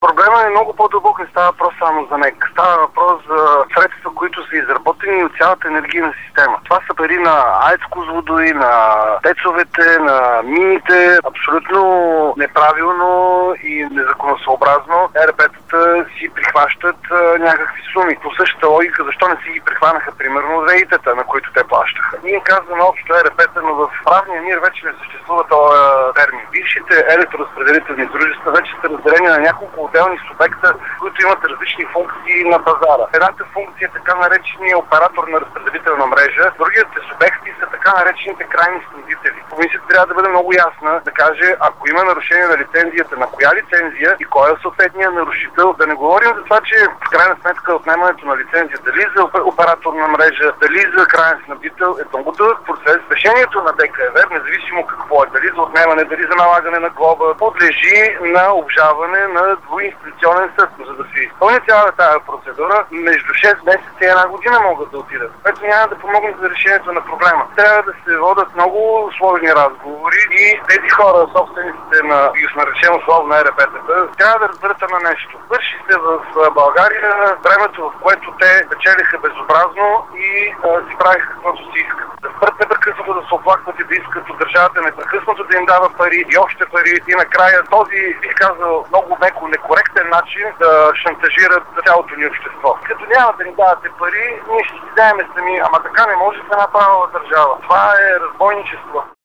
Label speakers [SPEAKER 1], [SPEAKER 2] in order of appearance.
[SPEAKER 1] Проблемът е много по-дълбок, не става въпрос само за НЕК. Става въпрос за средства, които са изработени от цялата енергийна система. Това са пари на АЕЦ Козлодуй, на тецовете, на мините. Абсолютно неправилно и незаконосъобразно ЕРП-тата си прихващат някакви суми. По същата логика, защо не си ги прихванаха, примерно, ВЕИ-тата, на които те плащаха. Ние казваме общо ЕРП-та, но в правния мир вече не съществува този термин. Бившите електроразпределителни дружества вече са разделени на няколко отделни субекта, които имат различни функции на пазара. Едната функция е така наречения оператор на разпределителна мрежа, другите субекти са така наречените крайни снабдители. Комисията трябва да бъде много ясна, да каже, ако има нарушение на лицензията, на коя лицензия и кой е съответният нарушител. Да не говорим за това, че в крайна сметка отнемането на лицензия, дали за оператор на мрежа, дали за крайен снабдител, е много дълъг процес. Решението на ДКЕВР, независимо какво е, дали за отнемане, дали за налагане на глоба, подлежи на обжалване на двуинстанционен съд. За да се изпълни цялата тази процедура, между 6 месеца и една година могат да отидат. Което няма да помогне за решението на проблема. Трябва да се водят много сложни разговори и тези хора, собствениците на, наречено условно ЕРП-тата, трябва да разберат на нещо. Върши се в България времето, в което те печелиха безобразно и си правиха каквото си искат. Да спрат непрекъснато да се оплакват и да искат от държавата непрекъснато да им дава пари и още пари и накрая този, бих казал, много меко некоректен начин да шантажират цялото ни общество. Като няма да ни давате пари, ние ще си вземем сами, ама така не може да се направи държава. Това е разбойничество.